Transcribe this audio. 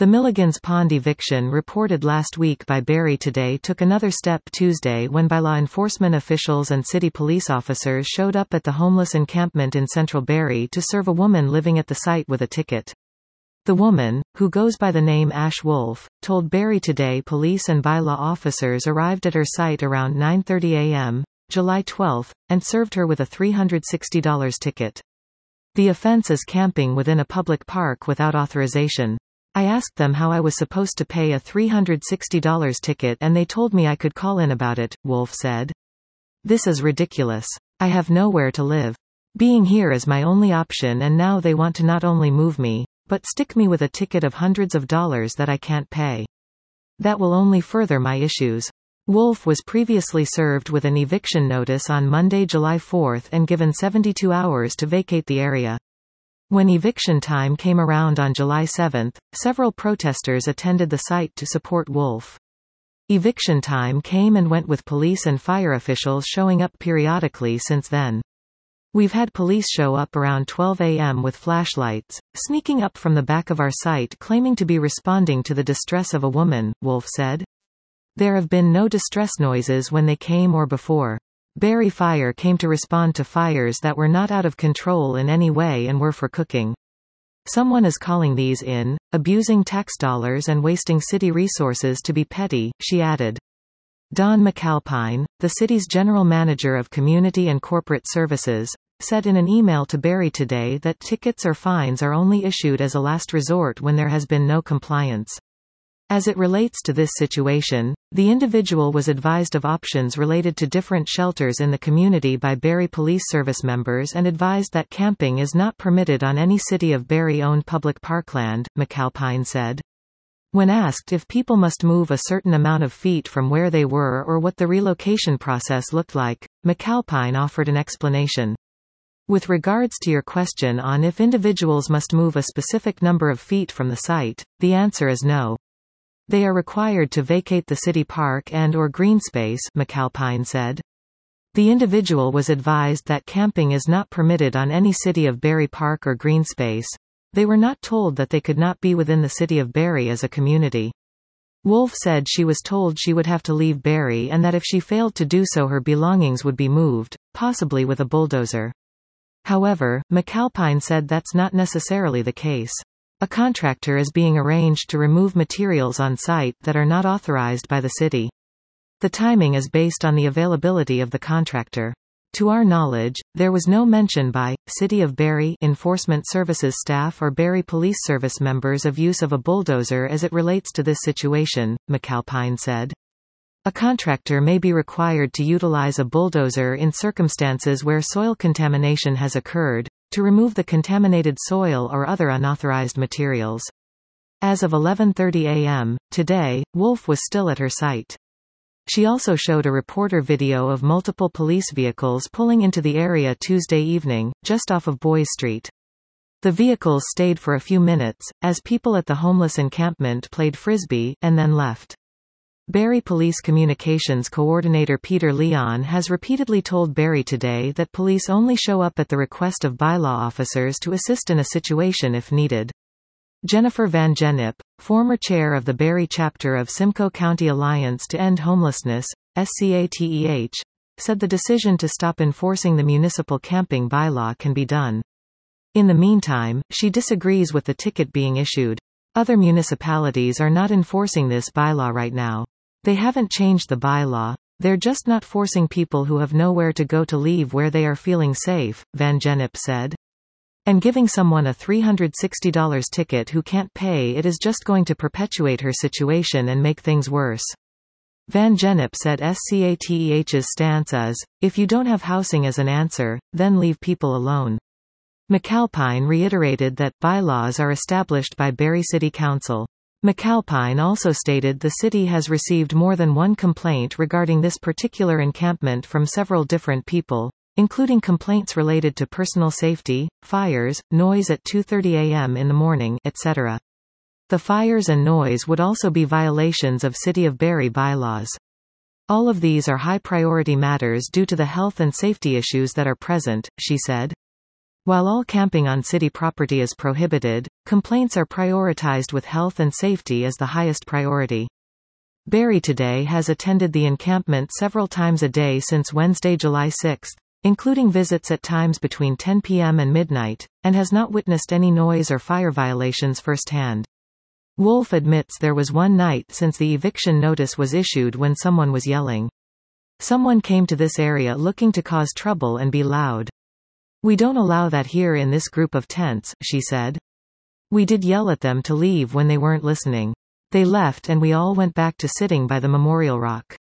The Milligans Pond eviction reported last week by Barrie Today took another step Tuesday when bylaw enforcement officials and city police officers showed up at the homeless encampment in central Barrie to serve a woman living at the site with a ticket. The woman, who goes by the name Ash Wolf, told Barrie Today police and bylaw officers arrived at her site around 9:30 a.m., July 12, and served her with a $360 ticket. The offense is camping within a public park without authorization. I asked them how I was supposed to pay a $360 ticket and they told me I could call in about it, Wolf said. This is ridiculous. I have nowhere to live. Being here is my only option and now they want to not only move me, but stick me with a ticket of hundreds of dollars that I can't pay. That will only further my issues. Wolf was previously served with an eviction notice on Monday, July 4 and given 72 hours to vacate the area. When eviction time came around on July 7, several protesters attended the site to support Wolf. Eviction time came and went with police and fire officials showing up periodically since then. We've had police show up around 12 a.m. with flashlights, sneaking up from the back of our site claiming to be responding to the distress of a woman, Wolf said. There have been no distress noises when they came or before. Barrie Fire came to respond to fires that were not out of control in any way and were for cooking. Someone is calling these in, abusing tax dollars and wasting city resources to be petty, she added. Don McAlpine, the city's general manager of community and corporate services, said in an email to Barrie Today that tickets or fines are only issued as a last resort when there has been no compliance. As it relates to this situation, the individual was advised of options related to different shelters in the community by Barrie Police Service members and advised that camping is not permitted on any City of Barrie-owned public parkland, McAlpine said. When asked if people must move a certain amount of feet from where they were or what the relocation process looked like, McAlpine offered an explanation. With regards to your question on if individuals must move a specific number of feet from the site, the answer is no. They are required to vacate the city park and/or green space, McAlpine said. The individual was advised that camping is not permitted on any City of Barrie park or green space. They were not told that they could not be within the City of Barrie as a community. Wolf said she was told she would have to leave Barrie and that if she failed to do so her belongings would be moved, possibly with a bulldozer. However, McAlpine said that's not necessarily the case. A contractor is being arranged to remove materials on site that are not authorized by the city. The timing is based on the availability of the contractor. To our knowledge, there was no mention by City of Barrie Enforcement Services staff or Barrie Police Service members of use of a bulldozer as it relates to this situation, McAlpine said. A contractor may be required to utilize a bulldozer in circumstances where soil contamination has occurred, to remove the contaminated soil or other unauthorized materials. As of 11:30 a.m. today, Wolf was still at her site. She also showed a reporter video of multiple police vehicles pulling into the area Tuesday evening, just off of Boys Street. The vehicles stayed for a few minutes, as people at the homeless encampment played frisbee, and then left. Barrie Police Communications Coordinator Peter Leon has repeatedly told Barrie Today that police only show up at the request of bylaw officers to assist in a situation if needed. Jennifer Van Gennep, former chair of the Barrie chapter of Simcoe County Alliance to End Homelessness, SCATEH, said the decision to stop enforcing the municipal camping bylaw can be done. In the meantime, she disagrees with the ticket being issued. Other municipalities are not enforcing this bylaw right now. They haven't changed the bylaw. They're just not forcing people who have nowhere to go to leave where they are feeling safe, Van Gennep said. And giving someone a $360 ticket who can't pay it is just going to perpetuate her situation and make things worse. Van Gennep said SCATEH's stance is, if you don't have housing as an answer, then leave people alone. McAlpine reiterated that bylaws are established by Barrie City Council. McAlpine also stated the city has received more than one complaint regarding this particular encampment from several different people, including complaints related to personal safety, fires, noise at 2:30 a.m. in the morning, etc. The fires and noise would also be violations of City of Barrie bylaws. All of these are high-priority matters due to the health and safety issues that are present, she said. While all camping on city property is prohibited, complaints are prioritized with health and safety as the highest priority. Barry Today has attended the encampment several times a day since Wednesday, July 6, including visits at times between 10 p.m. and midnight, and has not witnessed any noise or fire violations firsthand. Wolf admits there was one night since the eviction notice was issued when someone was yelling. Someone came to this area looking to cause trouble and be loud. We don't allow that here in this group of tents, she said. We did yell at them to leave when they weren't listening. They left and we all went back to sitting by the memorial rock.